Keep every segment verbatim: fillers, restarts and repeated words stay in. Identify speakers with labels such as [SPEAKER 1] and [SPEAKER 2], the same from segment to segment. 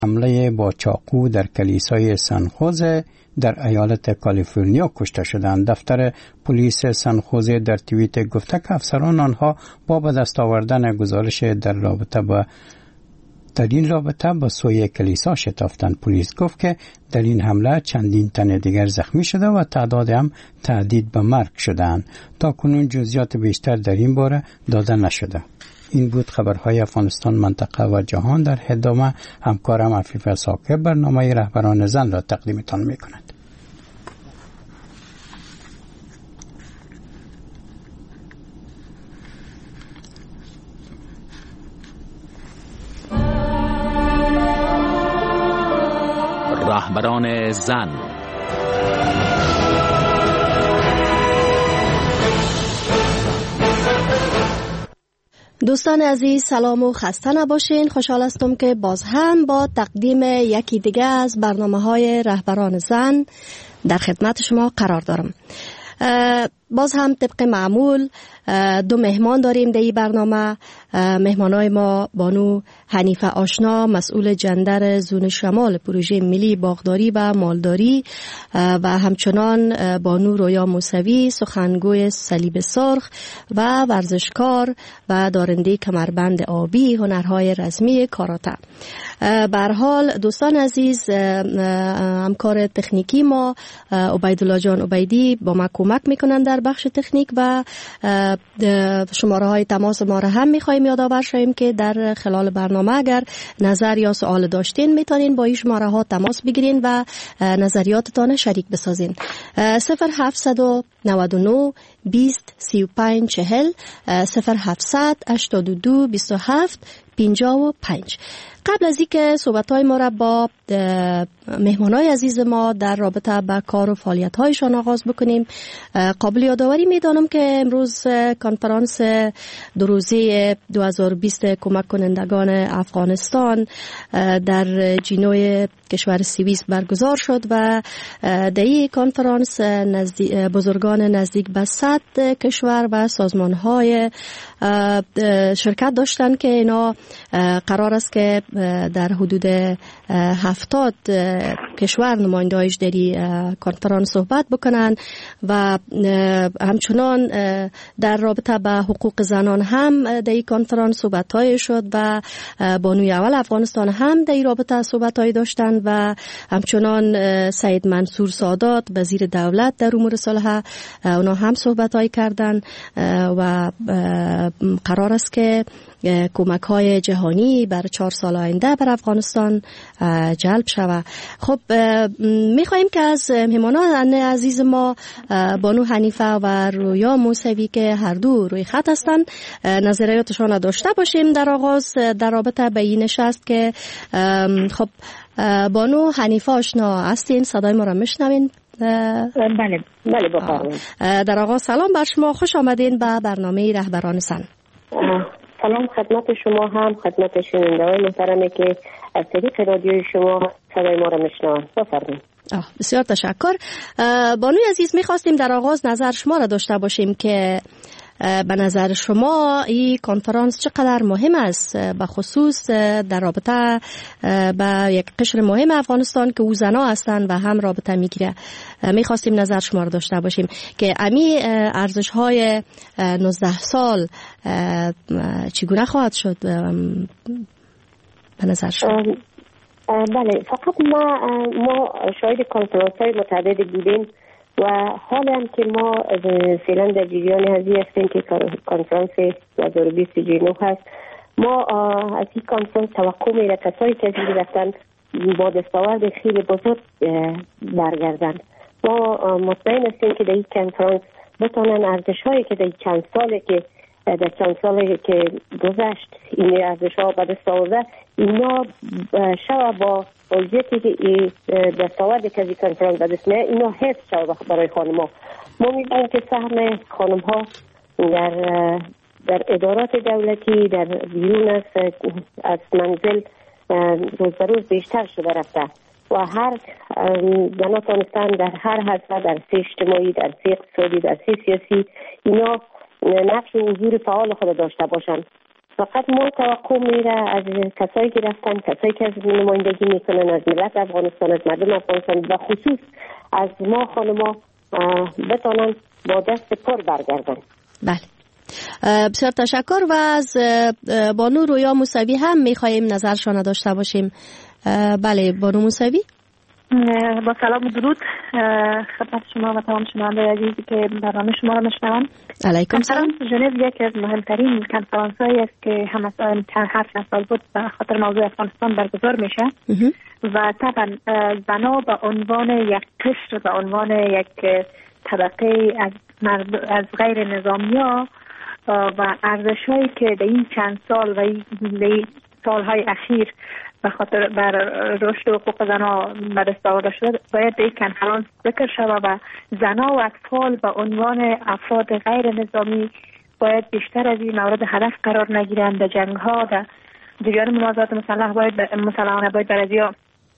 [SPEAKER 1] حمله با چاقو در کلیسای سن خوزه در ایالت کالیفرنیا کشته شدند. دفتر پلیس سن خوزه در توییت گفته که افسران آنها با به دست آوردن گزارش در رابطه با در این رابطه با سوی کلیسا شتافتند. پلیس گفت که در این حمله چندین تن دیگر زخمی شده و تعداد هم تهدید به مرگ شدند. تا کنون جزئیات بیشتر در این باره داده نشده. این بود خبرهای افغانستان، منطقه و جهان. در ادامه همکارم عفیف ساکب برنامه رهبران زن را تقدیمتان می‌کند.
[SPEAKER 2] رهبران زن.
[SPEAKER 3] دوستان عزیز سلام و خسته نباشین. خوشحال هستم که باز هم با تقدیم یکی دیگه از برنامه‌های رهبران زن در خدمت شما قرار دارم. باز هم طبق معمول دو مهمان داریم در این برنامه. مهمانای ما بانو حنیفه آشنا، مسئول جندر زون شمال پروژه ملی باغداری و مالداری، و همچنان بانو رویا موسوی، سخنگوی صلیب سرخ و ورزشکار و دارنده کمربند آبی هنرهای رسمی کاراته. به هر حال دوستان عزیز، همکار تکنیکی ما عبیدالله جان عبیدی با ما کمک میکنن در بخش تکنیک و شماره های تماس ما را هم میخوایم یادآور شویم که در خلال برنامه اگر نظر یا سوال داشتین میتونین با این شماره ها تماس بگیرین و نظریاتتان شریک بسازین. صفر هفتصد و نود و نه بیست سی و پنج چهل، صفر هفتصد هشتاد و دو بیست و هفت پنجاه و پنج. قبل از اینکه صحبت‌های ما را با مهمانای عزیز ما در رابطه با کار و فعالیت‌هایشان آغاز بکنیم، قابل یادآوری می‌دانم که امروز کنفرانس دو روزه دو هزار و بیست کمک کنندگان افغانستان در جنوب کشور سوئیس برگزار شد و در این کنفرانس بزرگان نزدیک به صد کشور و سازمان‌های شرکت داشتند که اینا قرار است که در حدود هفتاد کشور نماینده‌هایش در این کنفرانس صحبت بکنن و همچنان در رابطه با حقوق زنان هم در این کنفرانس صحبت‌های شد و بانوی اول افغانستان هم در این رابطه صحبت‌های داشتن و همچنان سید منصور سادات وزیر دولت در امور صلح اونا هم صحبت‌های کردن و قرار است که کمک های جهانی بر چهار سال آینده بر افغانستان جلب شود. خب میخواییم که از مهمانان عزیز ما بانو حنیفه و رویا موسوی که هر دو روی خط هستند نظریاتشان را داشته باشیم در آغاز در رابطه به این نشست که خب بانو حنیفه آشنا هستین، صدای ما را میشنوین؟
[SPEAKER 4] بله بله بفرمایید.
[SPEAKER 3] در آغاز سلام بر شما، خوش آمدین به برنامه رهبران زن.
[SPEAKER 4] سلام خدمت شما هم خدمت شنونده‌های محترمی که از طریق رادیوی شما صدای ما را میشنوند. بفرمایید.
[SPEAKER 3] بسیار تشکر. بانوی عزیز، میخواستیم در آغاز نظر شما را داشته باشیم که به نظر شما این کنفرانس چقدر مهم است، به خصوص در رابطه با یک قشر مهم افغانستان که او زنا هستند و هم رابطه میگیره. میخواستیم نظر شما را داشته باشیم که امی ارزش های نوزده سال چگونه خواهد شد به نظر شما؟
[SPEAKER 4] بله، فقط ما ما شاهد کنفرانس های متعددی بودیم و حالا هم که ما فعلا در جریان هزی هستیم که کنفرانس دو هزار و بیست جنوب هست. ما از این کنفرانس توقع میره کسایی که از این رفتن با دستاورد خیلی بزرگ برگردن. ما مطمئن هستیم که در این کنفرانس بتونن ارزش هایی که در چند ساله که در چند ساله که گذشت این ارزش ها به دست آورده، اینا شوا با وضعیتی که دستاوردی که از این کنفرانس به دست میاد اینا حفظ شوا برای خانم ها. ما می‌بینیم که سهم خانم ها در در ادارات دولتی در بیرون از از منزل روز به روز بیشتر شده رفته و هر زنها تانستن در هر حوزه، در سی اجتماعی، در سی اقتصادی، در سی سیاسی اینا نقش و حضور فعال خود داشته باشند. فقط ما توقع میره از کسایی که رفتن، کسایی که از نمایندگی میکنن از ملت افغانستان، از مردم افغانستان و خصوص از ما خانما بتانن با دست پر برگردن.
[SPEAKER 3] بله، بسیار تشکر. و از بانو رویا موسوی هم میخواییم نظرشان داشته باشیم. بله بانو موسوی.
[SPEAKER 2] با سلام و درود خدمت شما و تمام شنوندگان عزیزی که برنامه شما را میشنوند.
[SPEAKER 3] علیکم سلام.
[SPEAKER 2] کنفرانس ژنو یکی از مهمترین کنفرانس‌هایی است که هم از چند هفت سال بود به خاطر موضوع افغانستان برگزار میشه و طبعا زنا به عنوان یک قشر، به عنوان یک طبقه از از غیر نظامی‌ها و ارزش‌هایی که در این چند سال و این سال‌های اخیر به خاطر بر رشد حقوق زنها به دست آورده شده باید در این کنفرانس ذکر شود و زنها و اطفال به عنوان افراد غیر نظامی باید بیشتر از این مورد هدف قرار نگیرند. در جنگ‌ها، در جریان منازعات مسلح باید مسلحانه باید برازیا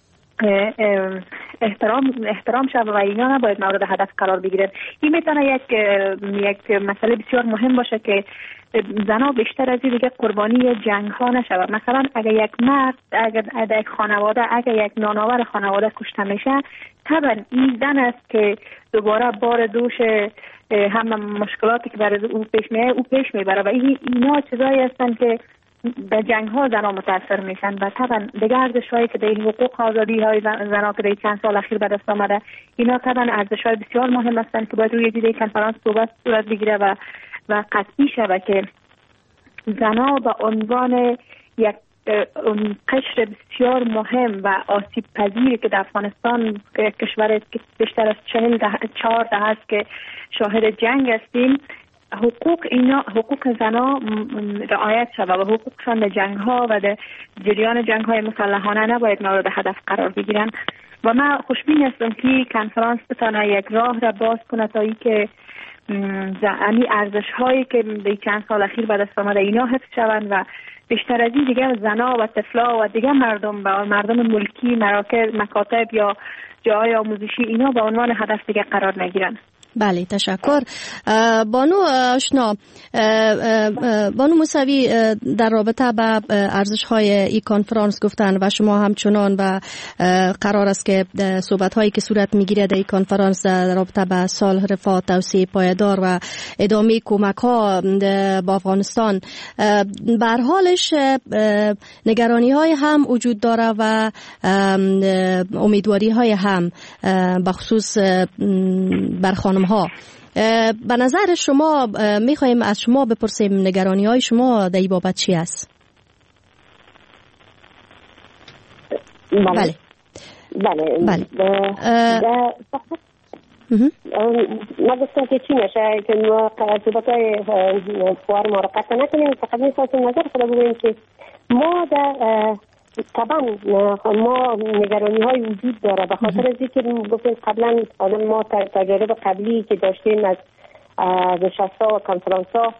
[SPEAKER 2] احترام احترام شود و اینا نباید مورد هدف قرار بگیرد. این میتونه یک یک مسئله بسیار مهم باشه که زنها بیشتر از این دیگه قربانی جنگ ها نشود. مثلا اگر یک مرد، اگر یک خانواده، اگر یک نانآور خانواده کشته میشه، طبعا این زن است که دوباره بار دوش هم مشکلاتی که برای او پیش میاد او پیش میبره و این اینا چیزایی هستند که در جنگ ها زنها متاثر میشن و طبعا دیگه ارزش هایی که در حقوق آزادی های زنها که در چند سال اخیر به دست آمده، اینا طبعا ارزش های بسیار مهم هستند که باید روی دیده کنفرانس صحبت صورت بگیره و و قطعی شود که زنها به عنوان یک قشر بسیار مهم و آسیب پذیر که در افغانستان کشور بیشتر از چهل چهار ده است که شاهد جنگ هستیم، حقوق اینا حقوق زنها رعایت شود و حقوقشان در جنگ ها و در جریان جنگ های مسلحانه نباید مورد هدف قرار بگیرن. و من خوشبین هستم که کنفرانس بتونه یک راه را باز کنه تا ای که یعنی ارزش هایی که در چند سال اخیر به دست آمده اینا حفظ شوند و بیشتر از این دیگه زنا و طفلا و دیگه مردم و مردم ملکی، مراکز، مکاتب یا جای آموزشی اینا به عنوان هدف دیگه قرار نگیرن.
[SPEAKER 3] بله تشکر. بانو آشنا، بانو موسوی در رابطه با ارزش های این کنفرانس گفتن و شما همچنان و قرار است که صحبت هایی که صورت میگیره در این کنفرانس در رابطه با صلح، رفاه، توسعه پایدار و ادامه کمک ها با افغانستان، به هر حالش نگرانی های هم وجود داره و امیدواری های هم بخصوص بر خانم ها. به نظر شما میخوایم از شما بپرسیم نگرانی های شما در این بابت چی است؟
[SPEAKER 4] بله بله بله ما گفتم که چی نشه که ما صحبت های فوار ما را قطع نکنیم. فقط میخواستم نظر خدا بگویم که ما در طبعا ما نگرانی های وجود داره به خاطر از اینکه گفتیم قبلا آدم ما تجارب قبلی که داشتیم از نشست‌ها و کنفرانس‌ها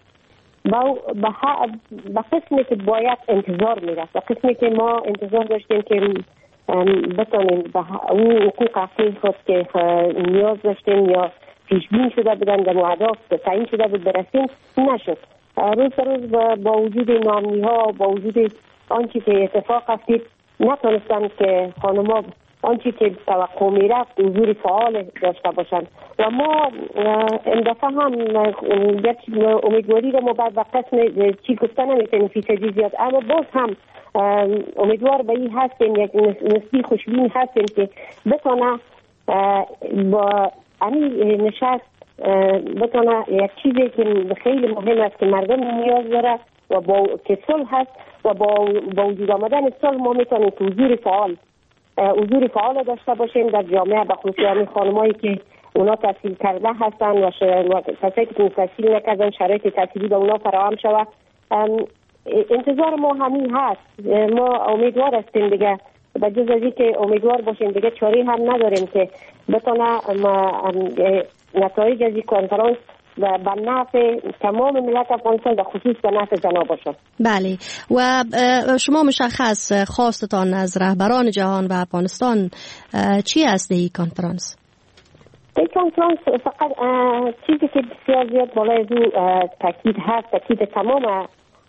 [SPEAKER 4] به قسمی که باید انتظار میرفت، به قسمی که ما انتظار داشتیم که بتانیم به اون حقوق اصلی خود که نیاز داشتیم یا پیش بین شده بودن در اهداف تعیین شده بود برسیم نشد. روز به روز با وجود ناامنی ها، با وجود آنچه که اتفاق افتید نتونستن که خانم‌ها آنچه که توقع میرفت حضور فعال داشته باشند و ما این دفعه هم یک امیدواری رو ما بعد و قسم چی گفتن نمیتونیم فیصدی زیاد، اما باز هم امیدوار به این هستیم، یک نسبی خوشبین هستیم که بتونه با همین نشست بتونه یک چیزی که خیلی مهم است که مردم نیاز داره و با که صلح هست و با با وجود آمدن صلح ما میتونیم که حضور فعال حضور فعال داشته باشیم در جامعه، به خصوص همین خانمایی که اونا تحصیل کرده هستن و کسایی که تحصیل نکردن شرایط تحصیلی به اونا فراهم شود. انتظار ما همین هست. ما امیدوار هستیم دیگه، به جز از اینکه امیدوار باشیم دیگه چاره هم نداریم که بتونه نتایج از این کنفرانس و به نفع تمام ملت افغانستان و خصوص به نفع زنها باشد.
[SPEAKER 3] بله. و شما مشخص خواستتان از رهبران جهان و افغانستان چی است این کنفرانس؟
[SPEAKER 4] این کنفرانس فقط چیزی که بسیار زیاد بالای از او تاکید هست، تاکید تمام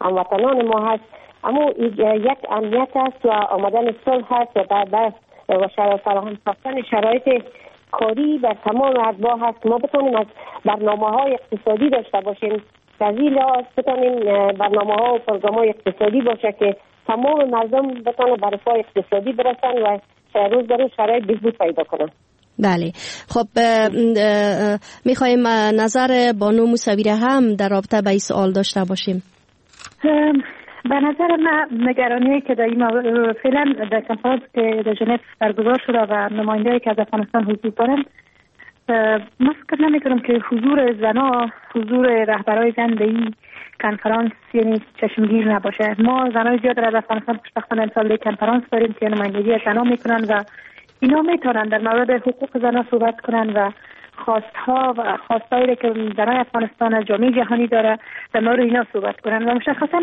[SPEAKER 4] هموطنان ما هست، اما یک امنیت است و آمدن صلح هست و بعد و فراهم ساختن شرایط کاری بر تمام اتباع هست. ما بتونیم از برنامه های اقتصادی داشته باشیم، تزیل هست بتونیم برنامه ها و پروگرام های اقتصادی باشه که تمام مردم بتونه به رفاه اقتصادی برسن و روز به روز شرایط بهبود پیدا کنن.
[SPEAKER 3] بله، خب میخوایم نظر بانو موسوی هم در رابطه با این سوال داشته باشیم.
[SPEAKER 2] به نظر من نگرانی که در این فعلا در کنفرانس که در ژنو برگزار شده و نماینده‌ای که از افغانستان حضور دارند، من فکر نمی‌کنم که حضور زنا، حضور رهبرای زن در این کنفرانس یعنی چشمگیر نباشه. ما زنای زیاد از افغانستان خوشبختانه امسال کنفرانس داریم که نمایندگی از زنا میکنن و اینا میتونن در مورد حقوق زنان صحبت کنن و خواستها و خواستایی که زنای افغانستان از جامعه جهانی داره در مورد اینا صحبت کنن و مشخصا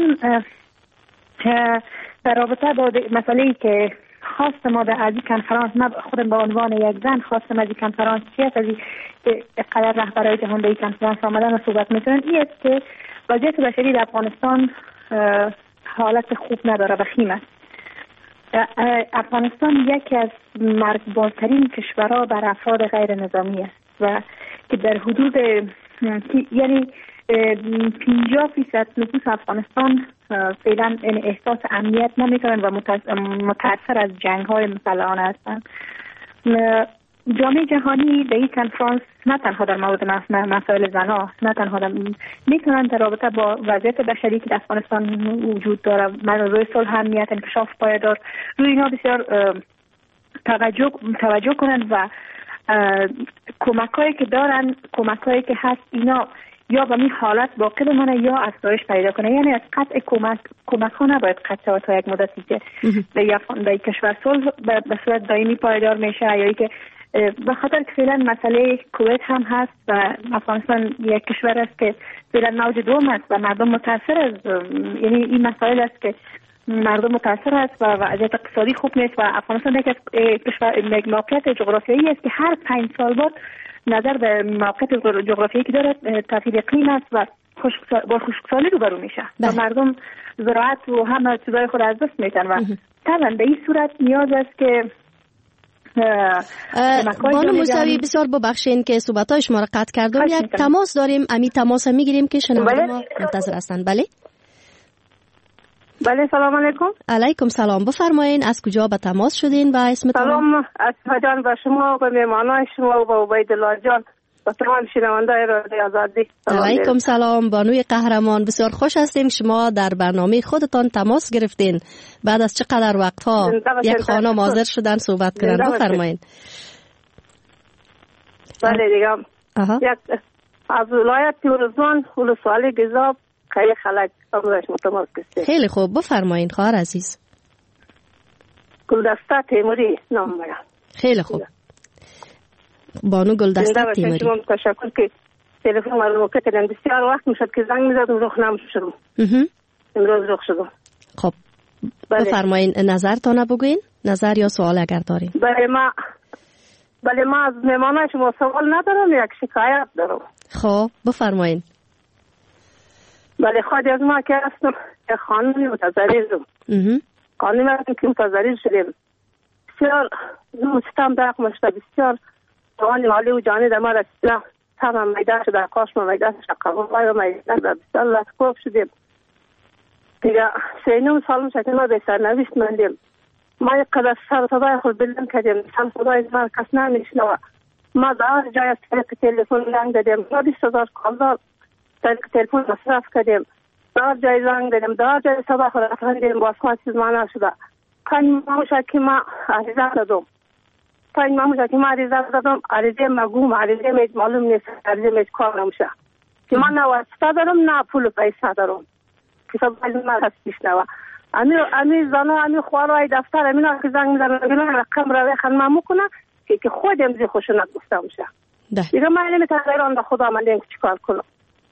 [SPEAKER 2] در رابطه با مسئله‌ای که خواست ما در از این کنفرانس، من خودم به عنوان یک زن خواستم از این کنفرانس چیست، از این قدر رهبرای جهان به این کنفرانس آمدن و صحبت میکنن، این است که وضعیت بشری در افغانستان حالت خوب نداره و خیم است. افغانستان یکی از مرگبارترین کشورها بر افراد غیر نظامی است و که در حدود یعنی پنجاه فیصد نفوس افغانستان فعلا احساس امنیت نمیکنن و متاثر از جنگ های مسلحانه هستند. جامعه جهانی در این کنفرانس نه تنها در مورد مسائل زنا، نه تنها میتونن در رابطه با وضعیت بشری که در افغانستان وجود داره، روی صلح، امنیت، انکشاف پایدار، روی اینا بسیار توجه توجه کنن و کمکایی که دارن، کمکایی که هست، اینا یا به این حالت باقی بمانه یا افزایش پیدا کنه. یعنی از قطع کمک کمک ها نباید قطع تا یک مدتی که در کشور صلح به صورت دائمی پایدار میشه، یا که به خاطر که فعلا مسئله کویت هم هست و افغانستان یک کشور است که فعلا موج دوم است و مردم متاثر است. یعنی این مسائل است که مردم متاثر است و وضعیت اقتصادی خوب نیست و افغانستان یک کشور موقعیت جغرافیایی است که هر پنج سال بعد نظر به موقعیت جغرافیایی که داره تغییر اقلیم است و با خشکسالی روبرو میشه و مردم زراعت و همه چیزای خود از دست میدن و طبعا به این صورت نیاز است که
[SPEAKER 3] بانو موسوی بسیار ببخشین که صحبت‌های شما را قطع کردم. یک تماس داریم، امی تماس میگیریم که شنونده ما منتظر هستند. بله
[SPEAKER 5] بله، سلام علیکم.
[SPEAKER 3] علیکم سلام، بفرمایین از کجا به تماس شدین و اسمتون؟
[SPEAKER 5] سلام از جان به شما و مهمانان شما و عبیدالله جان و تمام شنوندگان رادیو آزادی.
[SPEAKER 3] علیکم سلام بانوی قهرمان، بسیار خوش هستیم شما در برنامه خودتان تماس گرفتین بعد از چقدر وقتها یک خانم حاضر شدن صحبت کردن. بفرمایین.
[SPEAKER 5] بله دیگه یک از ولایت تورزمان ولسوالی گزاب خیلی خلق امروز متماس کردیم.
[SPEAKER 3] خیلی خوب، بفرمایین خواهر عزیز.
[SPEAKER 5] گلدسته تیموری نام میگم.
[SPEAKER 3] خیلی خوب بانو گلدسته تیموری.
[SPEAKER 5] شما تشکر که تلفن ما رو کردن. بسیار وقت میشد که زنگ میزدم رخ نمیشدم. امروز رخ شدم.
[SPEAKER 3] خب بفرمایین نظرتان بگوین، نظر یا سوال اگر دارین.
[SPEAKER 5] بله ما بله ما از مهمانان شما سوال ندارم، یک شکایت دارم.
[SPEAKER 3] خب بفرمایین.
[SPEAKER 5] بله خواهد از ما که هستم که خانمی متضررم. خانمی هستم که متضرر شدیم. بسیار مستم درق مشته، بسیار توانی مالی و جانی در ما رسیده. تمام میدان شده، کاش ما میدان شده، قبول میدان شده، بسیار لطکوب شدیم. دیگه سینوم سال میشه که ما به سرنویست مندیم. ما یک قدر سر صدای خود بلند کردیم، سر صدای ما کس نمیشنوه. ما در جای از طریق تلفن زنگ دادیم، ما بیست هزار کال دار طریق تلفن مصرف کردیم، در جای زنگ دادیم، در جای صدا خود افرندیم، باز ما چیز معنا شده. پنج ماه میشه که ما عریضه دادم، پنج ماه میشه که ما عریضه دادم، عریضه مگوم، عریضه میج معلوم نیست، عریضه میج کار نمیشه که من نه واسطه دارم نه پول پیسه دارم که سب باید ما هست بیشنوه. امی امی زنو امی خوارای دفتر امی نه که زنگ میزنم بگیرم رقم روی خانم میکنه که که خودم زی خوشونت گفته میشه. دیگه من نمیتونم غیر به خدا من دیگه چیکار کنم.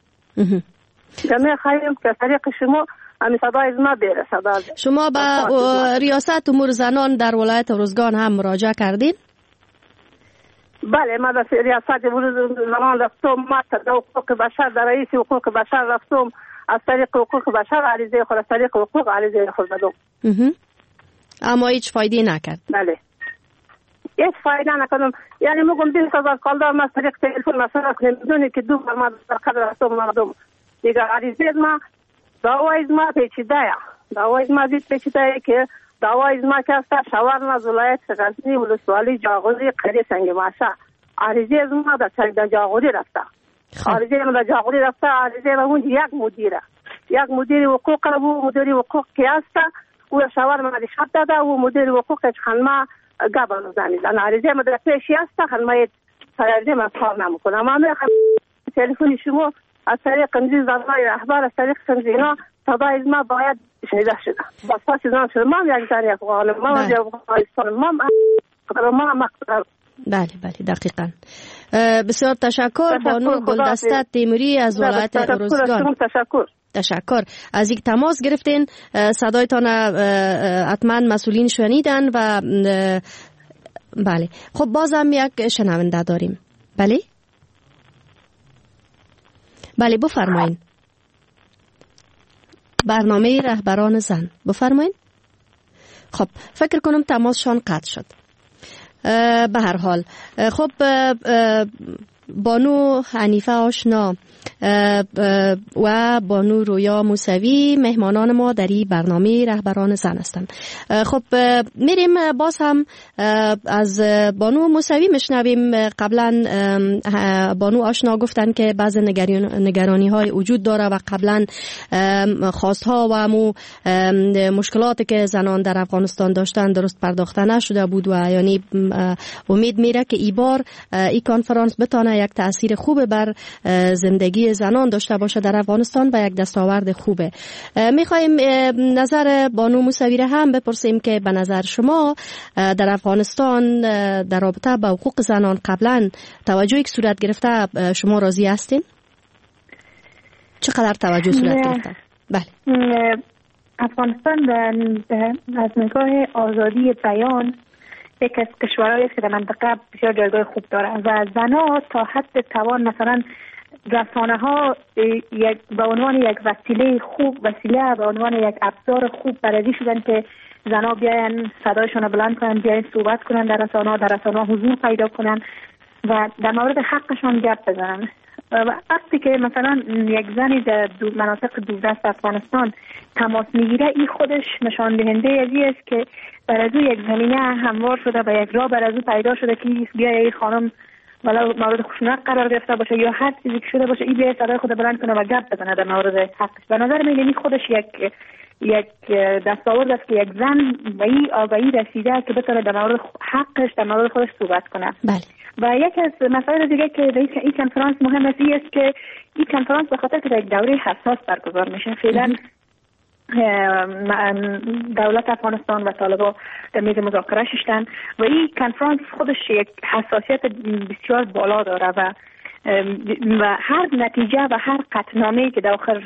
[SPEAKER 5] دیگه خواهیم که طریق شما امی صدای ما بره صدا.
[SPEAKER 3] شما به ریاست امور زنان در ولایت ارزگان هم مراجعه کردین؟
[SPEAKER 5] بله ما به ریاست امور زنان رفتم، ما در حقوق بشر در رئیس حقوق بشر رفتم، از طریق حقوق بشر عریضه خود، از طریق حقوق عریضه خود بدم،
[SPEAKER 3] اما هیچ فایده نکرد.
[SPEAKER 5] بله هیچ فایده نکردم. یعنی میگم بیست هزار کال دارم از طریق تلفن مثلا نمیدونی که دو بار ما در قدر هستم مردم دیگه عریضه ما دعوای ما پیچیده یا دعوای ما دید پیچیده که دعوای ما که است شوار نز ولایت غزنی ولسوالی جاغوری قریه سنگ ماشه عریضه ما در جاغوری رفته، عریضه ما در جاغوری رفته، عریضه ما اون یک مدیره یک مدیر حقوق و مدیر حقوق که است و شوار ما رشوت داده و مدیر حقوق خانما گابانو زنیدن عریضه ما در پیشی است خانما عریضه ما کار نمیکنه. اما میخوام تلفن شما از طریق کنزی زنهای رهبر از طریق کنزینا صدای ما باید شنیده شده. بس پاس زن شده ما یک زن یک غالب ما یک افغانستان ما ما مقدر.
[SPEAKER 3] بله بله دقیقاً. بسیار تشکر بانو گلدسته تیموری از ولایت ارزگان.
[SPEAKER 5] تشکر.
[SPEAKER 3] تشکر از یک تماس گرفتین. صدایتان حتما مسئولین شنیدن و بله. خب بازم یک شنونده داریم. بله بله بفرمایین. برنامه رهبران زن بفرمایین. خب فکر کنم تماسشان قطع شد. به هر حال خب بانو حنیفه آشنا و بانو رویا موسوی مهمانان ما در این برنامه رهبران زن هستند. خب میریم باز هم از بانو موسوی مشنویم. قبلا بانو آشنا گفتن که بعض نگرانی های وجود داره و قبلا خواست ها و مو مشکلاتی که زنان در افغانستان داشتن درست پرداخته نشده بود و یعنی امید میره که ای بار این کنفرانس بتانه یک تأثیر خوب بر زندگی زنان داشته باشه در افغانستان و یک دستاورد خوبه. میخوایم نظر بانو موسوی هم بپرسیم که به نظر شما در افغانستان در رابطه با حقوق زنان قبلا توجهی که صورت گرفته شما راضی هستین؟ چقدر توجه صورت گرفته؟
[SPEAKER 2] بله. افغانستان از نگاه آزادی بیان یک از کشورهایی است که در منطقه بسیار جایگاه خوب داره و زنها تا حد توان مثلا رسانه ها یک به عنوان یک وسیله خوب وسیله به عنوان یک ابزار خوب برای شدن که زنها بیاین صدایشون رو بلند کنن، بیاین صحبت کنن در رسانه ها، در رسانه ها حضور پیدا کنن و در مورد حقشان گپ بزنن. و وقتی که مثلا یک زنی در دو مناطق دوردست افغانستان تماس میگیره این خودش نشان دهنده ازی است که بر از یک زمینه هموار شده و یک راه بر از پیدا شده که بیا این خانم ولو مورد خشونت قرار گرفته باشه یا هر چیزی که شده باشه این بیا صدای خود بلند کنه و گپ بزنه در مورد حقش. به نظر من این خودش یک یک دستاورد است که یک زن به این آگاهی رسیده که بتونه در مورد حقش در مورد خودش صحبت کنه.
[SPEAKER 3] بله.
[SPEAKER 2] و یک از مسائل دیگه که این کنفرانس مهم است این است که این کنفرانس به خاطر که در یک دوره حساس برگزار میشه فعلا دولت افغانستان و طالبان در میز مذاکره شدن و این کنفرانس خودش یک حساسیت بسیار بالا داره و و هر نتیجه و هر قطعنامه‌ای که در آخر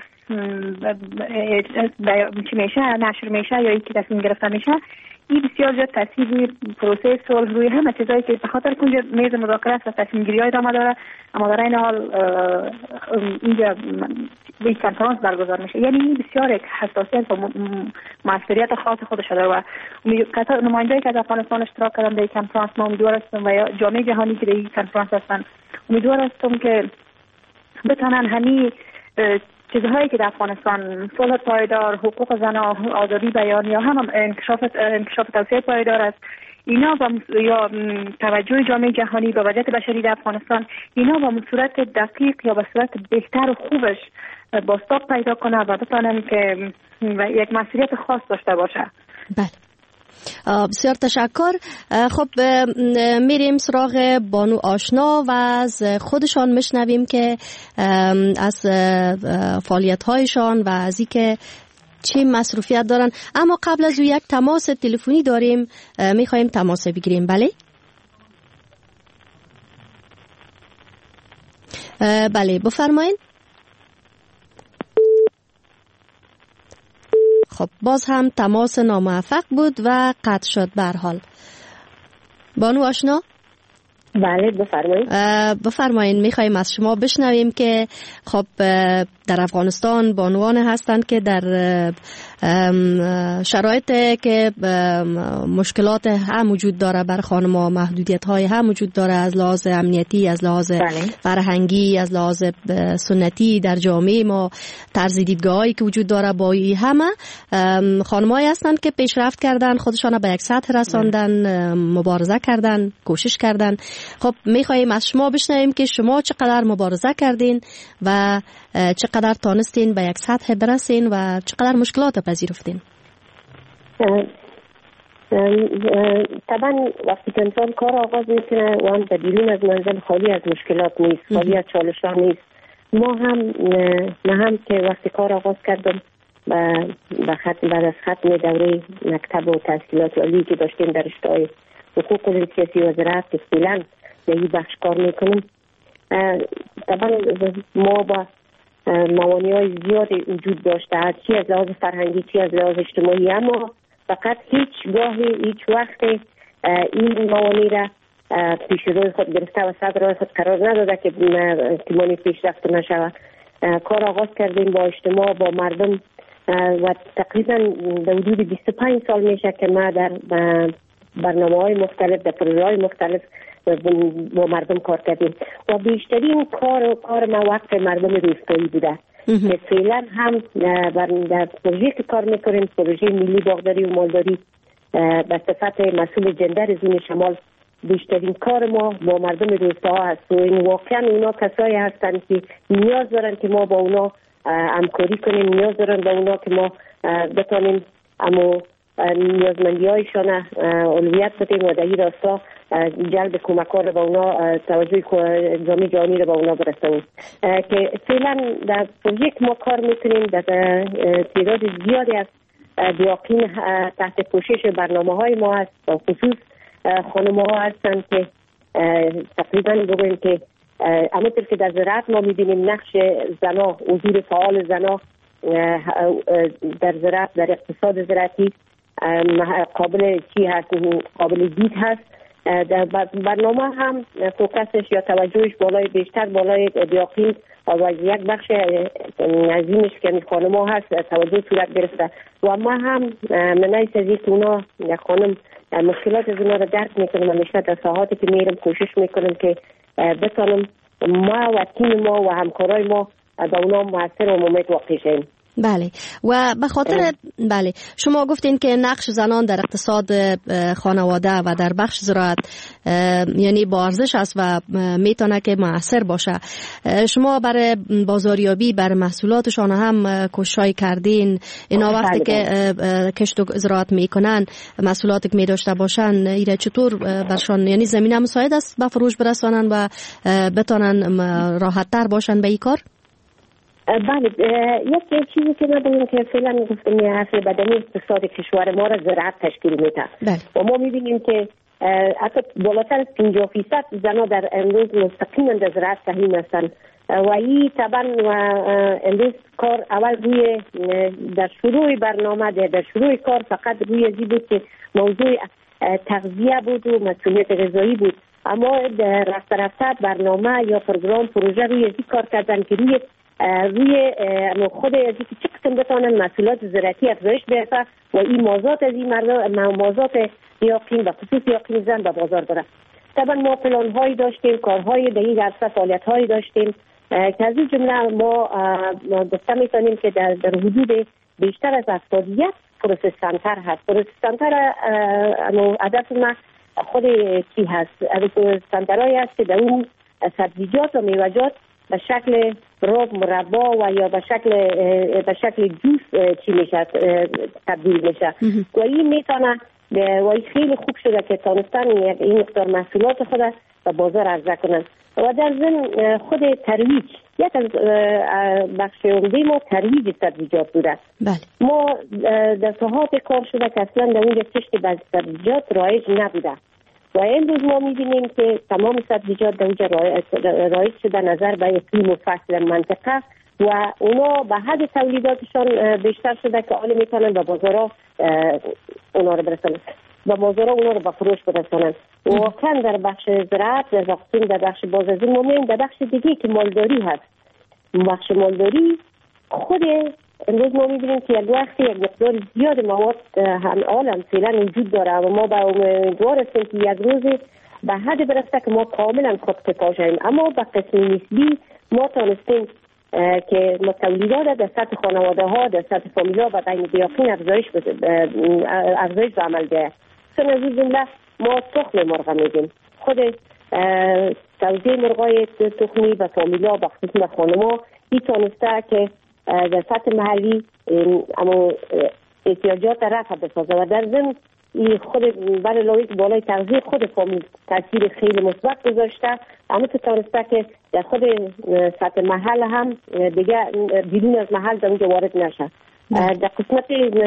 [SPEAKER 2] چی میشه نشر میشه یا اینکه تصمیم گرفته میشه این بسیار زیاد تاثیر روی پروسه صلح روی همه چیزایی که به خاطر کنجا میز مذاکره است و تصمیم گیری های ادامه داره اما در این حال اینجا این کنفرانس برگزار میشه. یعنی این بسیار یک حساسیت و موثریت خاص خودش داره و نماینده‌ای که از افغانستان اشتراک کردن در این کنفرانس ما امیدوار هستم و یا جامعه جهانی که در این کنفرانس هستن امیدوار هستم که بتونن همین چیزهایی که در افغانستان صلح پایدار، حقوق زنان، آزادی بیان یا هم انکشاف انکشاف توسعه پایدار است اینا با یا توجه جامعه جهانی به وضعیت بشری در افغانستان اینا با صورت دقیق یا به صورت بهتر و خوبش بازتاب پیدا کنه و بتونن که یک مسئولیت خاص داشته باشه.
[SPEAKER 3] بله. بسیار تشکر. خب میریم سراغ بانو آشنا و از خودشان میشنویم که از فعالیت هایشان و از اینکه چه مصروفیت دارن. اما قبل از او یک تماس تلفنی داریم میخوایم تماس بگیریم. بله بله بفرمایید. خب باز هم تماس ناموفق بود و قطع شد. به هر حال بانو آشنا
[SPEAKER 4] بله بفرمایید.
[SPEAKER 3] بفرمایید. میخوایم از شما بشنویم که خب در افغانستان بانوان هستند که در شرایط که مشکلات هم وجود داره بر خانم‌ها، محدودیت های هم وجود داره از لحاظ امنیتی، از لحاظ فرهنگی، از لحاظ سنتی در جامعه ما، طرز دیدگاهی که وجود داره، با همه خانم‌هایی هستند که پیشرفت کردن، خودشان به یک سطح رساندن، مبارزه کردن، کوشش کردن. خب میخوایم از شما بشنویم که شما چقدر مبارزه کردین و چقدر تانستین به یک سطح برسین و چقدر مشکلات پذیرفتین.
[SPEAKER 4] طبعا وقتی که انسان کار آغاز میکنه و هم بیرون از منزل خالی از مشکلات نیست، خالی از چالش ها نیست. ما هم نه هم که وقتی کار آغاز کردم و ختم بعد از ختم دوره مکتب و تحصیلات عالی که داشتیم در رشته حقوق سیاسی و زراعت که فعلا در این بخش کار میکنیم، طبعا ما با موانع های زیادی وجود داشته، چی از لحاظ فرهنگی چی از لحاظ اجتماعی، اما فقط هیچ گاهی هیچ وقت این موانع را پیش روی خود گرفته و صدر روی خود قرار نداده که موانع پیشرفت نشود. کار آغاز کردیم با اجتماع، با مردم و تقریبا در حدود بیست و پنج سال میشه که ما در برنامه های مختلف، در پروژه های مختلف با مردم کار کردیم و بیشترین کار و کار ما وقت مردم روستایی بوده که فعلا هم در پروژه که کار میکنیم، پروژه ملی باغداری و مالداری به صفت مسئول جندر زون شمال، بیشترین کار ما با مردم روستاها هست و این واقعا اونا کسایی هستند که نیاز دارن که ما با اونا همکاری کنیم، نیاز دارن با اونا که ما بتانیم اما نیازمندی هایشان اولویت بدیم و در این راستا جلب کمک رو با اونا، توجه جامعه جهانی رو با اونا برسونیم. که فعلا در پروژه که ما کار میکنیم در تعداد زیادی از دیاقین تحت پوشش برنامه های ما هست، و خصوص خانم ها هستند که تقریبا بگویم که همونطور که در زراعت ما میبینیم نقش زنا، حضور فعال زنا در زراعت، در اقتصاد زراعتی قابل چی هست، قابل دید هست. در برنامه هم فوکسش یا توجهش بالای بیشتر بالای دیاقین و یک بخش عظیمش که خانم ها هست توجه صورت گرفته و ما هم منعی سازی که اونا خانم مشکلات از اونا رو درک میکنم و میشه در ساحاتی که میرم کوشش میکنم که بتانم ما و تیم ما و همکارای ما با اونا موثر و ممید واقع شیم.
[SPEAKER 3] بله و به خاطر بله شما گفتین که نقش زنان در اقتصاد خانواده و در بخش زراعت یعنی با ارزش است و میتونه که موثر باشه. شما برای بازاریابی بر محصولاتشان هم کوشش کردین؟ اینا وقتی که کشت و زراعت میکنن محصولاتی که میداشته باشن ایره چطور برشان یعنی زمینه مساعد است به فروش برسانن و بتونن راحت تر باشن به این کار؟
[SPEAKER 4] بله، یک چیزی که ما بگیم که فعلا گفتم اصل بدنی اقتصاد کشور ما را زراعت تشکیل میده و ما میبینیم که حتی بالاتر از پنجاه فیصد زنها در امروز مستقیما در زراعت سهیم هستند و این طبعا امروز کار اول روی در شروع برنامه در, در شروع کار فقط روی ازی بود که موضوع تغذیه بود و مسئولیت غذایی بود، اما رفته رفته برنامه یا پروگرام پروژه روی ازی کار کردن که روی روی خود از اینکه چه قسم بتانن محصولات زراعتی افزایش بیاره و این موضوعات از این مردم موضوعات یاقین و خصوص یاقین زن به بازار بره. طبعا ما پلان هایی داشتیم، کارهای در این عرصه فعالیت هایی داشتیم که از این جمله ما گفته میتونیم که در, در حدود بیشتر از هفتاد و یک پروسس سنتر هست. پروسس سنتر هدف ما خود چی هست؟ پروسس سنترهایی هست که در اون سبزیجات و میوه‌جات به شکل رب مربا و یا به شکل به شکل جوس چی میشه تبدیل میشه و این میتونه و این خیلی خوب شده که تانستن این مقدار محصولات خود به بازار عرضه کنن و در ضمن خود ترویج یک از بخش عمده ما ترویج سبزیجات بوده.
[SPEAKER 3] بله.
[SPEAKER 4] ما در ساحات کار شده که اصلا در اونجا کشت سبزیجات رایج نبوده و امروز ما می‌بینیم که تمام سبزیجات در اونجا رایج شده نظر به اقلیم و فصل منطقه و اونا به حد تولیداتشان بیشتر شده که حالا میتونن به بازارها اونا رو برسونن. و بازار اونا رو به فروش برسانن. واقعا در بخش زراعت، در بخش در بخش بازارسازی مهم، در بخش دیگه که مالداری هست. بخش مالداری خود امروز ما می‌بینیم که یک وقتی یک مقدار زیاد مواد هم عالم فعلا وجود داره و ما به امیدوار هستیم که یک روز به حد برسه که ما کاملا خودکفا شویم، اما به قسم نسبی ما تونستیم که تولیدات در سطح خانواده ها، در سطح فامیلا و بین بیاقین افزایش افزایش به عمل بیاید. چون از این جمله ما تخم مرغ میدیم، خود توزیع مرغای تخمی و فامیلا و خصوصا خانما این تونسته که در سطح محلی اما احتیاجات رفع بسازه و در ضمن خود برای علاوه بالای تغذیه خود فامیل تاثیر خیلی مثبت گذاشته، اما تو تونسته که در خود سطح محل هم دیگه بیرون از محل در اونجا وارد نشه. در قسمت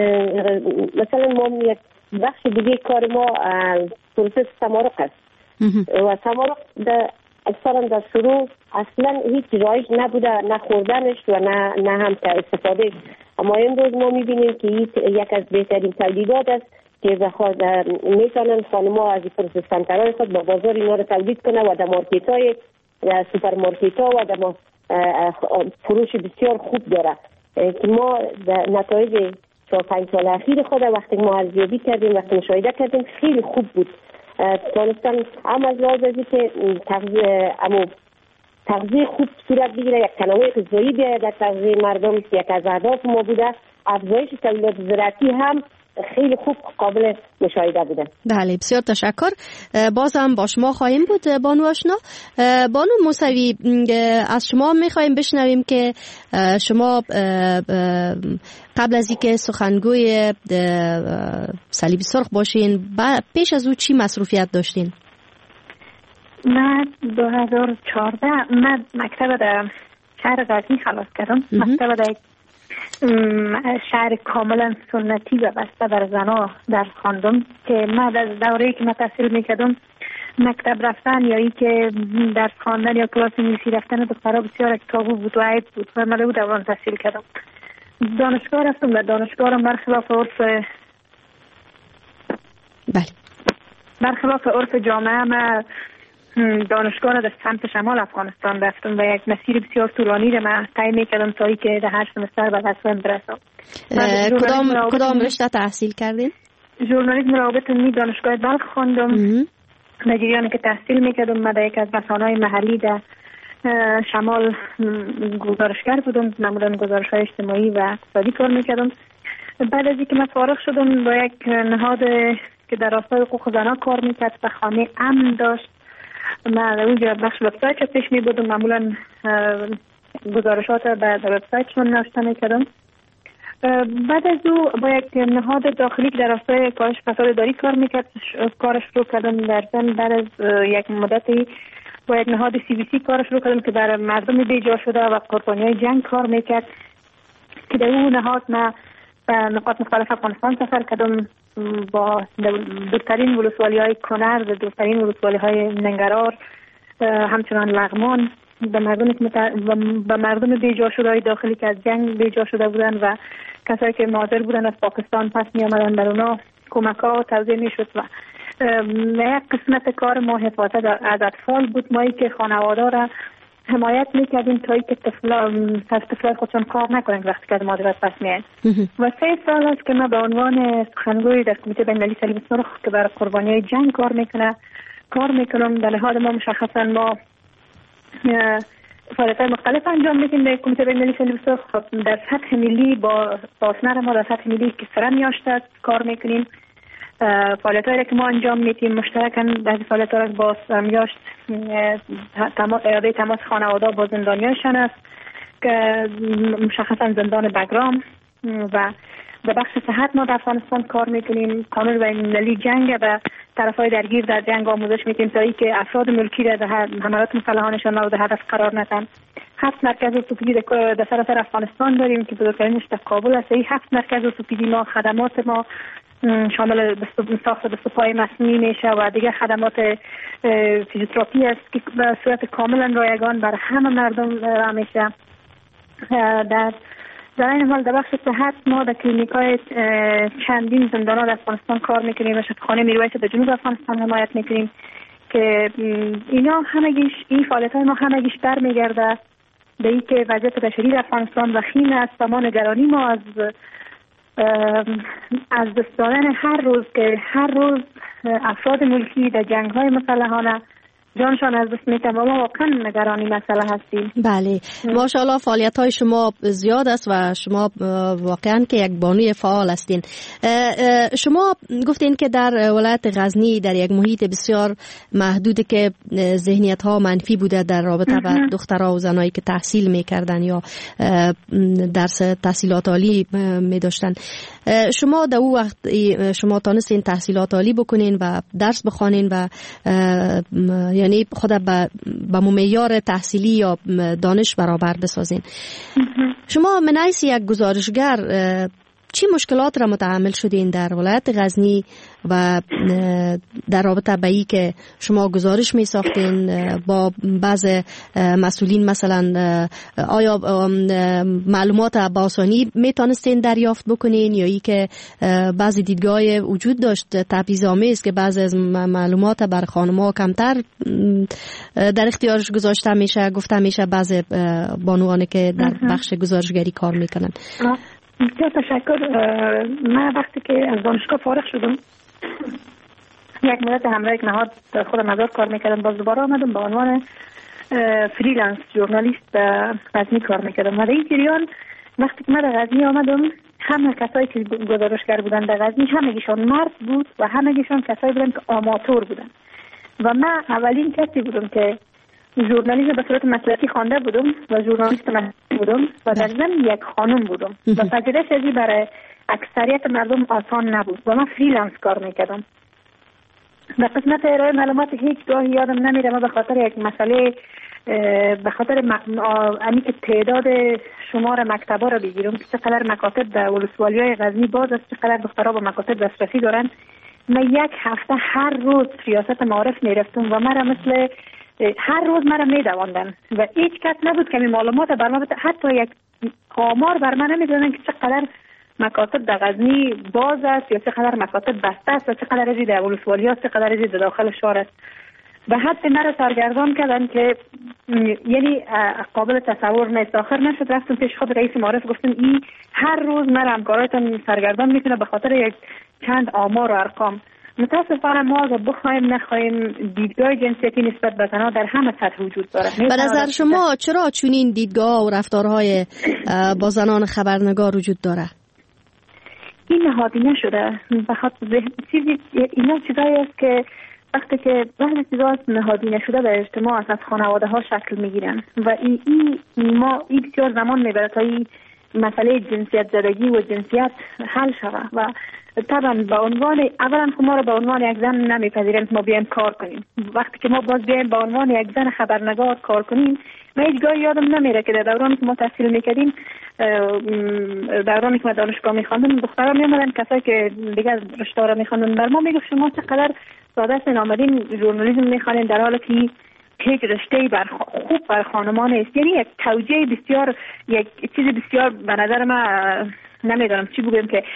[SPEAKER 4] مثلا ما یک بخش دیگه کار ما پروسس سمارق است و سمارق در اکثرا در شروع اصلا هیچ رایج نبوده، نه خوردنش و نه نه هم که استفادهش، اما امروز ما میبینیم که یک از بهترین تولیدات است که بخواد میتونن خانم‌ها از پروسس سنترهای خود با بازار اینا رو تولید کنه و در مارکت های سوپرمارکت ها و در فروش بسیار خوب داره که ما در نتایج چهار پنج سال اخیر خود وقتی ما ارزیابی کردیم، وقتی مشاهده کردیم خیلی خوب بود. تونستن هم از لحاظ از که تغذیه اما تغذیه خوب صورت بگیره، یک تنوع غذایی بیاید در تغذیه مردم، یک از اهداف ما بوده. افزایش تولیدات زراعتی هم خیلی خوب قابل مشاهده بوده.
[SPEAKER 3] بله، بسیار تشکر. باز هم با شما خواهیم بود بانو آشنا. بانو موسوی، از شما میخواهیم بشنویم که شما قبل از اینکه سخنگوی صلیب سرخ باشین پیش از او چی مصروفیت داشتین؟
[SPEAKER 2] من دو هزار و چهارده من مکتب در شهر غزنی خلاص کردم. مکتب در شهر کاملا سنتی و بسته بر زنها در خواندم که من از دوره‌ای که من تحصیل میکردم مکتب رفتن یا ای که درس خواندن یا کلاس انگلیسی رفتن دخترها بسیار تابو بود و عیب بود و من دوران تحصیل کردم. دانشگاه رفتم و دانشگاه برخلاف عرف
[SPEAKER 3] بله
[SPEAKER 2] برخلاف عرف جامعه من دانشگاه را در سمت شمال افغانستان رفتم و یک مسیر بسیار طولانی را من طی می‌کردم تا اینکه در هشت سمستر به تصمیم برسم.
[SPEAKER 3] کدام کدام رشته تحصیل کردین؟
[SPEAKER 2] ژورنالیسم روابط عمومی دانشگاه بلخ خواندم. در جریانی که تحصیل می‌کردم من در یک از رسانه‌های محلی در شمال گزارشگر بودم، معمولاً گزارش‌های اجتماعی و اقتصادی کار می‌کردم. بعد از اینکه من فارغ شدم با یک نهاد که در راستای حقوق زنان کار می‌کرد و خانه امن داشت، من اونجا بخش وبسایت رو پیش می بودم، معمولا گزارشات رو در وبسایتشون نوشته میکردم. بعد از او با یک نهاد داخلی که در راستای کاهش فساد اداری کار میکرد کارش رو کردم. در ضمن بعد از یک مدتی با یک نهاد سی بی سی کارش رو کردم که برای مردم بیجا شده و قربانیای جنگ کار میکرد که در اون نهاد من به نقاط مختلف افغانستان سفر کردم، با دورترین ولسوالی های کنر و دورترین ولسوالی های ننگرهار، همچنان لغمان، به مردم به مردم بیجا شده های داخلی که از جنگ بیجا شده بودن و کسایی که مهاجر بودن از پاکستان پس می آمدن بر اونا کمک ها توزیع می شد و یک قسمت کار ما حفاظت از اطفال بود. مایی که خانواده را حمایت میکردیم تا اینکه طفلا سر طفلای خودشون کار نکنن وقتی که از مادرت پس میاین. و سه سال است که من به عنوان سخنگوی در کمیته بین‌المللی صلیب سرخ که برای قربانیای جنگ کار میکنه کار میکنم. در لحاظ ما مشخصا ما فعالیت‌های مختلف انجام میدیم در کمیته بین‌المللی صلیب سرخ. در سطح ملی با پارتنر ما در سطح ملی که سرم یاشته کار میکنیم. فعالیت‌هایی که ما انجام میدیم مشترکاً بعضی فعالیت‌ها با سرمیاشت اعاده تماس خانواده با زندانیانشان است که مشخصاً زندان بگرام و در بخش صحت ما در افغانستان کار میکنیم. قانون بین‌المللی جنگ و طرفای درگیر در جنگ آموزش میدیم تا اینکه افراد ملکی را در حملات مسلحانشان مورد هدف قرار ندن. هفت مرکز ارتوپدی در سراسر افغانستان داریم که بزرگترینش در کابل است. این هفت مرکز ارتوپدی ما خدمات ما شامل ساخت دست و پای مصنوعی میشه و دیگه خدمات فیزیوتراپی است که به صورت کاملا رایگان برای همه مردم میشه. در در این حال در بخش صحت ما در کلینیک‌های چندین زندان‌ها در افغانستان کار میکنیم و شفاخانه میرویس در جنوب افغانستان حمایت میکنیم که اینا همگیش این فعالیت‌های ما همگیش برمیگرده به این که وضعیت بشری در افغانستان وخیم است و ما نگرانی ما از از دست دادن هر روز که هر روز افراد ملکی در جنگ‌های مسلحانه جانشان از دست میتن و ما واقعا نگرانی مسئله هستیم.
[SPEAKER 3] بله ماشاءالله فعالیت های شما زیاد است و شما واقعا که یک بانوی فعال هستین. شما گفتین که در ولایت غزنی در یک محیط بسیار محدودی که ذهنیت ها منفی بوده در رابطه با دخترها و زنایی که تحصیل میکردن یا درس تحصیلات عالی میداشتن. شما در او وقت شما تانستین تحصیلات عالی بکنین و درس بخوانین و یعنی خود به معیار تحصیلی یا دانش برابر بسازین. شما من حیث یک گزارشگر چی مشکلات را متحمل شدین در ولایت غزنی و در رابطه با ای که شما گزارش می ساختین با بعض مسئولین، مثلا آیا معلومات با آسانی می تانستین دریافت بکنین یا ای که بعضی دیدگاه وجود داشت تبعیض‌آمیز که بعضی از معلومات بر خانم‌ها کمتر در اختیارش گذاشته میشه، گفته میشه بعضی بانوانی که در بخش گزارشگری کار میکنن؟
[SPEAKER 2] بسیار تشکر. من وقتی که از دانشگاه فارغ شدم یک مدت همراه یک نهاد خودم مزار کار میکردم، باز دوباره آمدم به عنوان فریلنس ژورنالیست غزنی کار میکردم و در این جریان وقتی که من در غزنی آمدم همه کسایی که گزارشگر بودن در غزنی همگیشان مرد بود و همگیشان کسایی بودن که آماتور بودن و من اولین کسی بودم که ژورنالیسم به صورت مسلکی خوانده بودم و ژورنالیست مسلکی بودم و در ضمن یک خانم بودم و پذیرش ازی برای اکثریت مردم آسان نبود و من فریلنس کار میکردم. در قسمت ارائه معلومات هیچ گاهی یادم نمیره ما به خاطر یک مسئله به خاطر امی که تعداد شمار مکتبا را بگیرم که چقدر مکاتب در ولسوالی‌های غزنی باز است، چقدر دخترها به مکاتب دسترسی دارن. من یک هفته هر روز ریاست معارف میرفتم و مرا مثل هر روز مرا میدواندن و هیچ کس نبود که می معلومات بر من بده، حتی یک آمار بر من نمیدونن که چقدر مکاتب در غزنی باز است یا چقدر مکاتب بسته است و چقدر ازی در ولسوالی است، چقدر ازی در داخل شهر است. به حد مرا سرگردان کردن که یعنی قابل تصور نیست. آخر نشد رفتم پیش خود رئیس معارف گفتم این هر روز مرا همکارایتان سرگردان میکنه به خاطر یک چند آمار و ارقام. متاسفانه ما اگر بخوایم نخوایم دیدگاه جنسیتی نسبت به زنها در همه سطح وجود داره.
[SPEAKER 3] به نظر شما چرا چنین دیدگاه و رفتارهای با زنان خبرنگار وجود داره؟
[SPEAKER 2] این نهادینه شده. بخاطر چیزی اینا چیزایی است که وقتی که بعضی چیزا نهادینه شده در اجتماع از خانواده ها شکل میگیرن و این ای ما این بسیار زمان میبره تا این مسئله جنسیت زدگی و جنسیت حل شود و طبعا به عنوان اولا ما رو به عنوان یک زن نمیپذیرن که ما بیایم کار کنیم. وقتی که ما باز بیایم به عنوان یک زن خبرنگار کار کنیم، من هیچ گاهی یادم نمیره که در دورانی که ما تحصیل میکردیم، دورانی که ما دانشگاه میخواندم، دخترها میامدن کسایی که دیگه رشته را میخواندن بر ما میگفت شما چقدر ساده است آمدین ژورنالیسم میخوانین در حالی که هیچ رشته بر خوب بر خانمان است. یعنی یک توجیه بسیار یک چیز بسیار به نظر من نمیدونم چی بگم که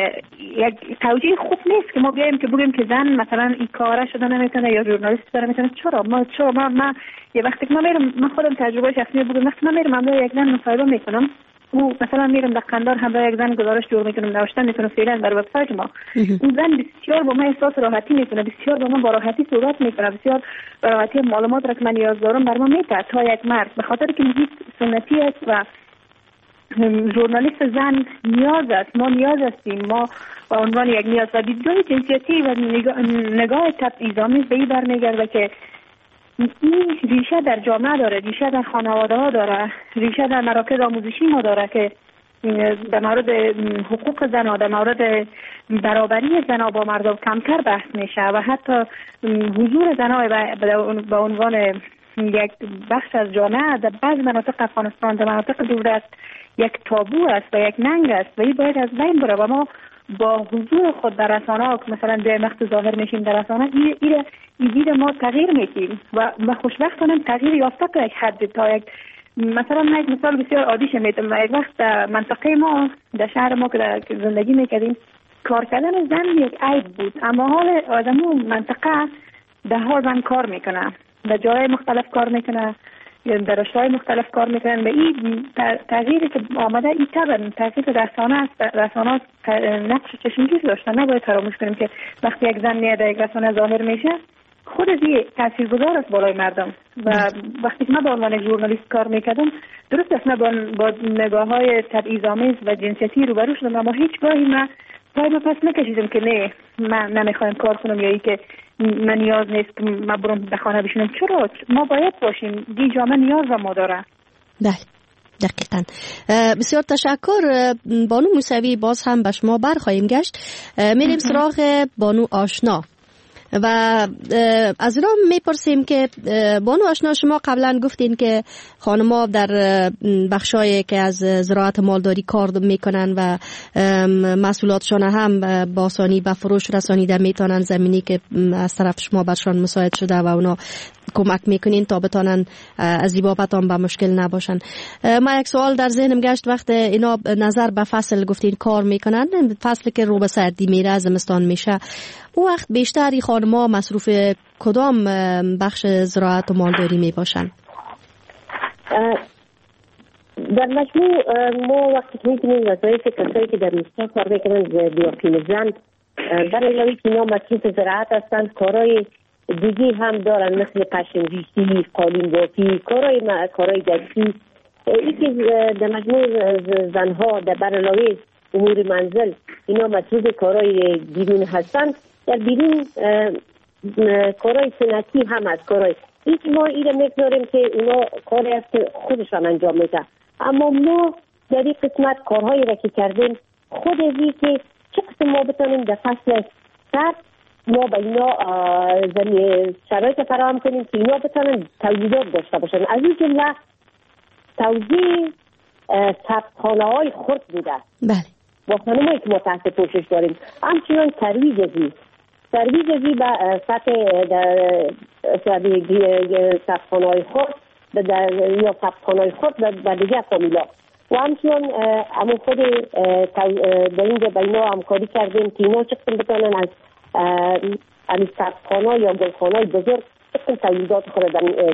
[SPEAKER 2] یک توجیه خوب نیست که ما بیایم که بگیم که زن مثلا این کاره شده نمیتونه یا ژورنالیست شده نمیتونه. چرا ما چرا ما, ما یه وقتی که ما میرم، من خودم تجربه شخصی بگم، وقتی من میرم همراه یک زن مصاحبه میکنم او مثلا میرم در قندار همراه یک زن گزارش جور میکنم، نوشتن میکنم فعلا در وبسایت ما، اون زن بسیار با من احساس راحتی میکنه، بسیار با من با راحتی صحبت میکنه، بسیار با راحتی معلومات را که من نیاز دارم بر من میده تا یک مرد، به خاطر که محیط سنتی است و ژورنالیست زن نیاز است. ما نیاز هستیم، ما به عنوان یک نیاز و دیدگاه جنسیتی و نگاه, نگاه تبعیض‌آمیز به این برمیگرده که این ریشه در جامعه داره، ریشه در خانواده ها داره، ریشه در مراکز آموزشی ما داره که در مورد حقوق زنها، در مورد برابری زنها با مردم کمتر بحث میشه و حتی حضور زنها به عنوان یک بخش از جامعه در بعض مناطق افغانستان، در مناطق دوردست یک تابو است و یک ننگ است و این باید از بین بره و ما با حضور خود در رسانه‌ها که مثلا به وقت ظاهر میشیم در رسانه، این این ما تغییر میدیم و ما خوشبختانه تغییر یافته تا یک حد، تا یک مثلا من یک مثال بسیار عادیش میتونم. یک وقت در منطقه ما در شهر ما که در زندگی میکردیم کار کردن زن یک عیب بود، اما حال آدمو منطقه ده ها زن کار میکنه، در جای مختلف کار میکنه، در رشته‌های مختلف کار میکنن و این تغییری که آمده این طبعا تغییر رسانه است. رسانه نقش چشمگیر داشتن. نباید فراموش کنیم که وقتی یک زن میاد یک رسانه ظاهر میشه خود از این تاثیرگذار است بالای مردم. و وقتی که من به عنوان ژورنالیست کار میکردم درست است، من با نگاه‌های تبعیض‌آمیز و جنسیتی روبرو شدم، اما هیچ گاهی من پای به پس نکشیدم که نه من نمیخوایم کار کنم یا ای که من نیاز نیست که من برم به خانه بشینم. چرا؟ ما باید باشیم، دی جامعه نیاز و ما داره.
[SPEAKER 3] بله دقیقاً. بسیار تشکر بانو موسوی. باز هم به شما برخواهیم گشت. میریم سراغ بانو آشنا و از اینا میپرسیم که بانو آشنا شما قبلا گفتین که خانم‌ها در بخشایی که از زراعت مالداری کار میکنن و محصولاتشان هم با آسانی به فروش رسانیده میتونن، زمینی که از طرف شما برشان مساعد شده و اونا کمک میکنین تا بتانن از این بابت هم به مشکل نباشن. ما یک سوال در ذهنم گشت، وقت اینا نظر به فصل گفتین کار میکنن، فصل که رو به سردی میره زمستان میشه، او وقت بیشتری خانم‌ها مصروف کدام بخش زراعت و مالداری میباشن؟
[SPEAKER 4] در مجموع ما وقتی که میتونیم وظایف کسایی که در روستا کار میکنن دیاپین زن در علاوه که اینا مصروف زراعت هستن کارهای دیگه هم دارن، مثل پشم ریشی، قالین بافی، کارهای کارهای دستی. این که در مجموع زنها در بر علاوه امور منزل اینا مصروف کارهای بیرون هستن، در بیرون کارهای سنتی هم از کارهای هیچ ما ایره میگذاریم که اونا کاری است که خودشان انجام میده، اما ما در این قسمت کارهایی را که کردیم خود ازی که چه قسم ما بتانیم در فصل سرد ما با اینا زمین شرایط فراهم کنیم که اینا بتانن تولیدات داشته باشن. از این جمله توزیع سبخانه های خرد بوده.
[SPEAKER 3] بله.
[SPEAKER 4] با خانمایی که ما تحت پوشش داریم، همچنان ترویج ازی ترویج ازی به سطح سبخانه های خرد یا سبخانه های خرد و دیگه فامیلا و همچنان همون خود در اینجا با اینا همکاری کردیم که اینا چقدر بتانن از از سبخانه یا گلخانه بزرگ چقدر تولیدات خود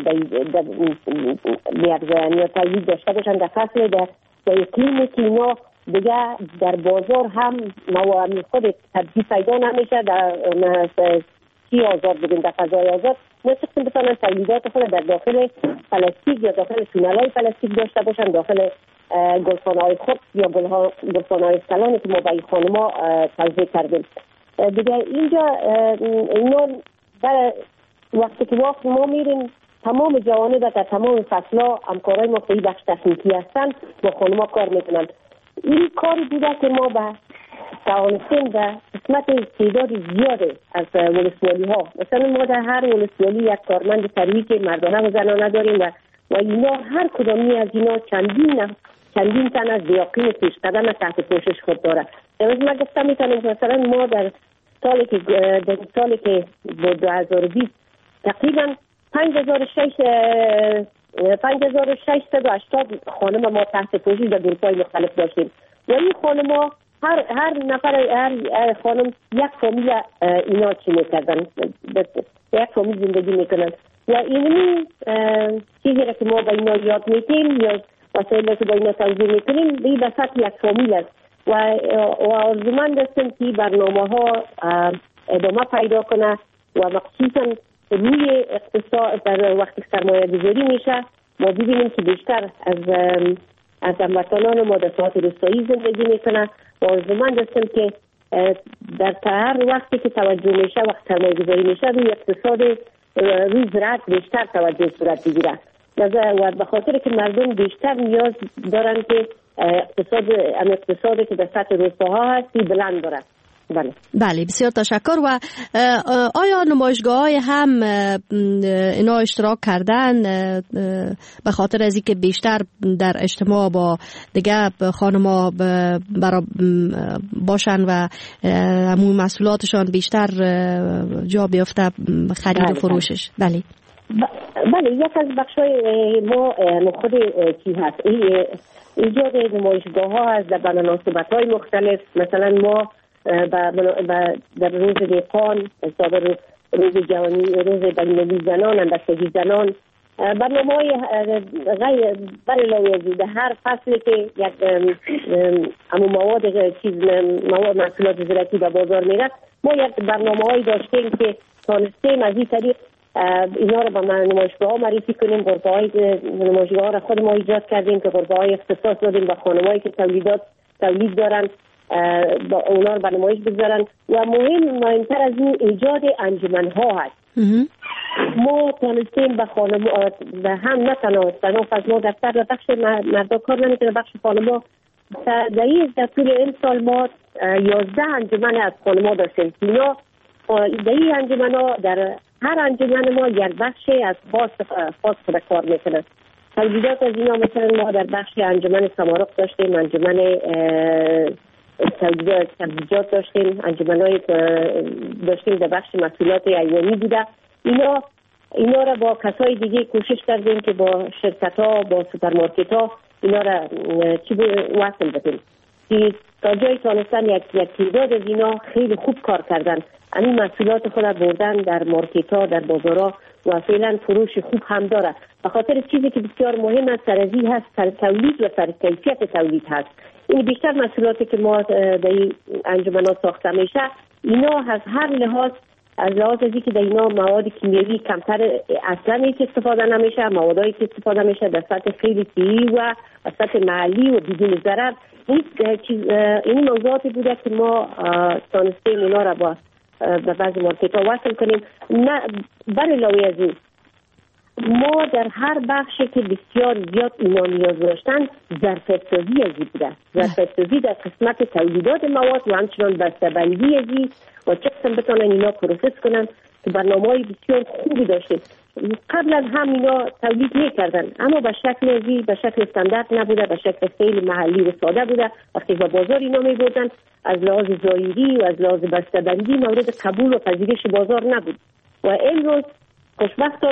[SPEAKER 4] بیارزن یا تولید داشته باشن در فصل در اقلیمی که اینا دیگه در بازار هم مواد خود تبدیل پیدا نمیشه، در سی آزاد بگیم در فضای آزاد نچقدر بتانن تولیدات خود در داخل پلاستیک یا داخل تونل‌های پلاستیک داشته باشن، داخل گلخانه‌های خود یا گلخانه‌های سلانی که ما با این خانم‌ها توزیع کردیم. دیگه اینجا اینا در وقتی که وقت ما میریم تمام جوانب و در تمام فصلها همکارای ما خیلی بخش تکنیکی هستن با خانم‌ها کار میکنن. این کاری بوده که ما به توانستیم در قسمت تعداد زیاده از ولسوالی ها، مثلا ما در هر ولسوالی یک کارمند ترویج مردانه و زنانه داریم و و اینا هر کدامی از اینا چندین چندین تن از دیاقین پیش قدم تحت پوشش خود داره. امروز من گفتم میتونم مثلا ما در سالی که در سالی که دو هزار و بیست تقریبا پنج هزار و ششصد و هشتاد خانم ما تحت پوشش در گروه‌های مختلف داشتیم و این خانم ها هر هر نفر هر خانم یک فامیل اینا چی میکردن، یک فامیل زندگی میکنن و اینمی چیزی را که ما با اینا یاد میکنیم یا وسایلی که با اینا توضیح میکنیم به این سطح یک فامیل است و آرزومند هستم که برنامه ها ادامه پیدا کنه و مخصوصا روی اقتصاد در وقتی سرمایه گذاری میشه ما ببینیم که بیشتر از از هموطنان ما در ساحات روستایی زندگی میکنه و آرزومند هستم که در هر وقتی که توجه میشه وقت سرمایه گذاری میشه روی اقتصاد روی زراعت بیشتر توجه صورت بگیره و به خاطر که مردم بیشتر نیاز دارن که اقتصاد ام اقتصادی که در سطح روستاها هستی بلند داره. بله.
[SPEAKER 3] بله بسیار تشکر. و آیا نمایشگاه های هم اینا اشتراک کردن به خاطر از اینکه بیشتر در اجتماع با دیگه خانم‌ها برا باشن و همون محصولاتشان بیشتر جا بیفته خرید و فروشش؟ بله
[SPEAKER 4] بله، یک از بخش‌های ما خود چی هست ایجاد نمایشگاه ها هست در مناسبت‌های مختلف. مثلا ما در روز دهقان، روز جهانی، روز بین‌المللی زنان، اندیشه زنان، برنامه‌های غیر بر علاوه از در هر فصلی که یک امو مواد چیز مواد محصولات زراعتی به بازار میرفت، ما یک برنامه‌ای داشتیم که تانستیم از این طریق اینا رو به نمایشگاه‌ها معرفی کنیم. غرفه‌های نمایشگاه‌ها را خود ما ایجاد کردیم که غرفه‌های اختصاص دادیم به خانم‌هایی که تولیدات تولید دارن، با اونا رو به نمایش بگذارن. و مهم مهمتر از این ایجاد انجمن‌ها هست. ما تانستیم به خانم به هم نه تنها تنها از ما دفتر در بخش مردا کار نمیکنه، بخش خانم‌ها در طول این سال ما یازده انجمن از خانم‌ها داشتیم. اینا در این انجمن‌ها در هر انجمن ما یک بخش از خاص خاص خود کار میکنن. تولیدات از اینا مثلا ما در بخش انجمن سمارق داشتیم، انجمن تولیدات سبزیجات داشتیم، انجمن‌های داشتیم در بخش محصولات حیوانی بوده. اینا اینا را با کسای دیگه کوشش کردیم که با شرکت‌ها، با سوپرمارکت‌ها اینا را چی وصل بدیم که تا جای تانستن یک یک تعداد از اینا خیلی خوب کار کردن، این محصولات خود بردن در مارکت‌ها، در بازارها و فعلا فروش خوب هم داره. به خاطر چیزی که بسیار مهم است سرزی هست، سر تولید و سر کیفیت تولید هست. این بیشتر محصولاتی که ما در این انجمنات ساخته میشه اینا از هر لحاظ، از لحاظ از که در اینا مواد کیمیایی کمتر اصلا هیچ استفاده نمیشه، موادایی که استفاده میشه در سطح خیلی طبیعی و سطح محلی و بدون ضرر. این چیز این موضوعاتی بوده که ما تانستیم اونا را با به بعضی مارکت ها وصل کنیم. نه بر علاوه از این ما در هر بخشی که بسیار زیاد اینا نیاز داشتن ظرف‌سازی از این بوده، ظرف‌سازی در قسمت تولیدات مواد و همچنان بسته‌بندی از این و چه قسم بتونن اینا پروسس کنن که برنامه‌های بسیار خوبی داشتیم. قبل از هم اینا تولید میکردن اما به شکل ازی به شکل استاندارد نبوده، به شکل خیلی محلی و ساده بوده. وقتی به بازار اینا میبردن از لحاظ ظاهری و از لحاظ بسته‌بندی مورد قبول و پذیرش بازار نبود. و امروز خوشبختانه